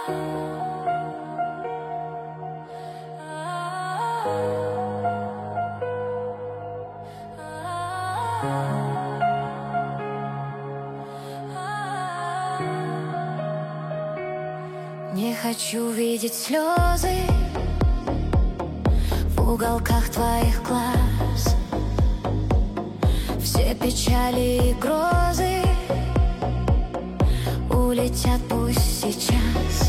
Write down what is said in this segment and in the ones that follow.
Не хочу видеть слезы в уголках твоих глаз. Все печали и грозы улетят пусть сейчас.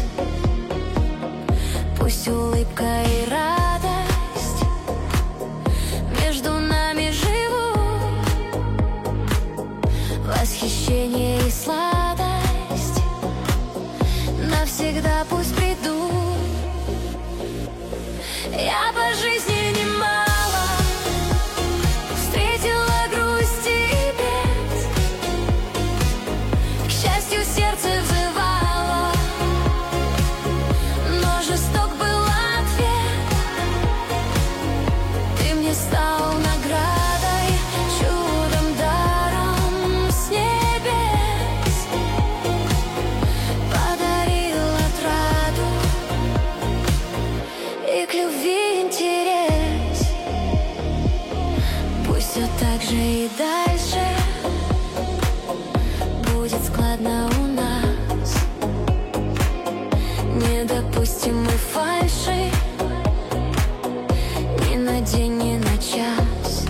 Пусть улыбка и радость между нами живут. Восхищение и сладость навсегда пусть придут. Я по жизни немало встретила грусти и бед. К счастью, сердце взывало, но жесток был ответ. Ты мне стал наградой, чудом, даром с небес. Подарил отраду и к любви интерес. Пусть все так же и дальше будет складно у нас. Не допустим мы фальши ни на день, ни на час.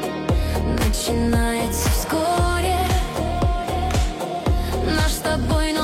Начинается вскоре наш с тобой